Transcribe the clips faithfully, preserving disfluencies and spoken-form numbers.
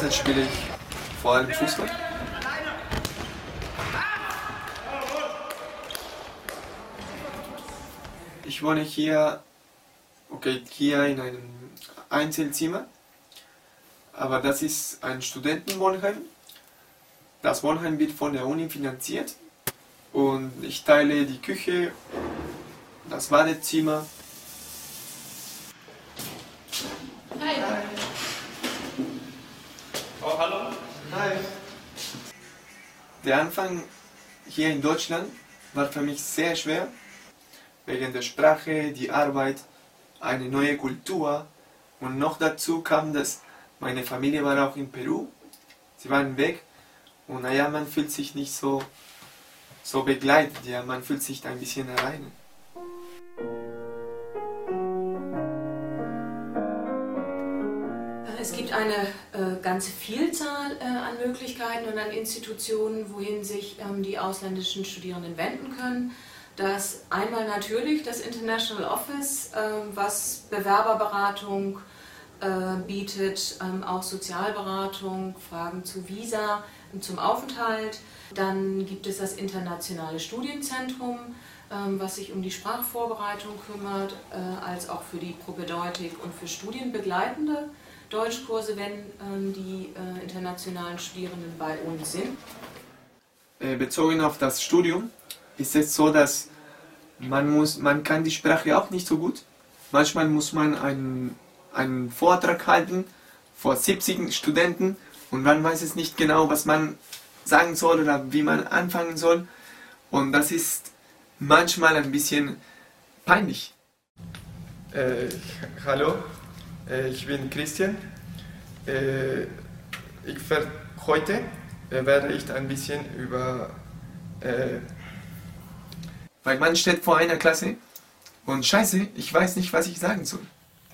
Freizeit spiele ich vor allem Fußball. Ich wohne hier, okay, hier in einem Einzelzimmer, aber das ist ein Studentenwohnheim. Das Wohnheim wird von der Uni finanziert und ich teile die Küche, das Badezimmer. Hi. Hi. Oh, hallo. Hi. Der Anfang hier in Deutschland war für mich sehr schwer, wegen der Sprache, die Arbeit, eine neue Kultur und noch dazu kam, dass meine Familie war auch in Peru, sie waren weg und naja, man fühlt sich nicht so, so begleitet, ja, man fühlt sich ein bisschen alleine. Es gibt eine äh, ganze Vielzahl äh, an Möglichkeiten und an Institutionen, wohin sich ähm, die ausländischen Studierenden wenden können. Das einmal natürlich das International Office, äh, was Bewerberberatung äh, bietet, ähm, auch Sozialberatung, Fragen zu Visa und zum Aufenthalt. Dann gibt es das Internationale Studienzentrum, ähm, was sich um die Sprachvorbereitung kümmert, äh, als auch für die Propedeutik und für studienbegleitende Deutschkurse, wenn ähm, die äh, internationalen Studierenden bei uns sind. Bezogen auf das Studium ist es so, dass man, muss, man kann die Sprache auch nicht so gut. Manchmal muss man einen, einen Vortrag halten vor siebzig Studenten und man weiß es nicht genau, was man sagen soll oder wie man anfangen soll. Und das ist manchmal ein bisschen peinlich. Äh, hallo. Ich bin Christian. Ich werde, heute werde ich ein bisschen über... Äh, weil man steht vor einer Klasse und scheiße, ich weiß nicht, was ich sagen soll.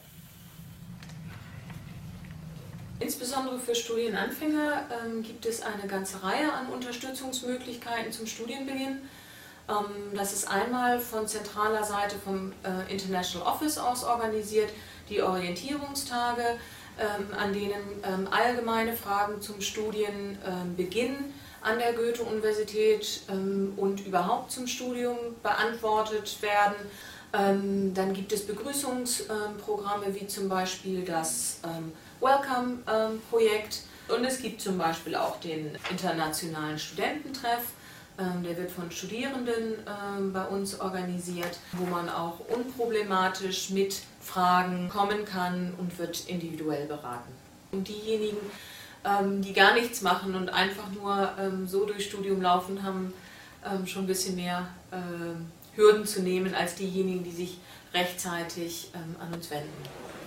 Insbesondere für Studienanfänger ähm, gibt es eine ganze Reihe an Unterstützungsmöglichkeiten zum Studienbeginn. Ähm, das ist einmal von zentraler Seite vom äh, International Office aus organisiert, die Orientierungstage, ähm, an denen ähm, allgemeine Fragen zum Studienbeginn ähm, an der Goethe-Universität ähm, und überhaupt zum Studium beantwortet werden. Ähm, dann gibt es Begrüßungsprogramme wie zum Beispiel das ähm, Welcome-Projekt ähm, und es gibt zum Beispiel auch den internationalen Studententreff. Der wird von Studierenden äh, bei uns organisiert, wo man auch unproblematisch mit Fragen kommen kann und wird individuell beraten. Und diejenigen, ähm, die gar nichts machen und einfach nur ähm, so durchs Studium laufen, haben ähm, schon ein bisschen mehr äh, Hürden zu nehmen als diejenigen, die sich rechtzeitig ähm, an uns wenden.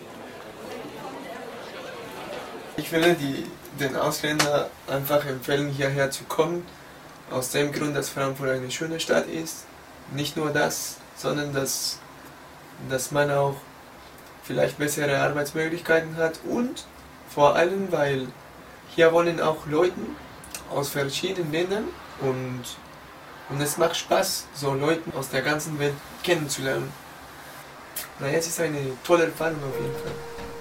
Ich würde die, den Ausländern einfach empfehlen, hierher zu kommen. Aus dem Grund, dass Frankfurt eine schöne Stadt ist. Nicht nur das, sondern dass, dass man auch vielleicht bessere Arbeitsmöglichkeiten hat und vor allem, weil hier wohnen auch Leute aus verschiedenen Ländern und, und es macht Spaß, so Leute aus der ganzen Welt kennenzulernen. Naja, es ist eine tolle Erfahrung auf jeden Fall.